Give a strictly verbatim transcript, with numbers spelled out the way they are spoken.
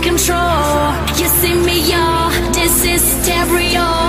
control. You see me, y'all, this is stereo.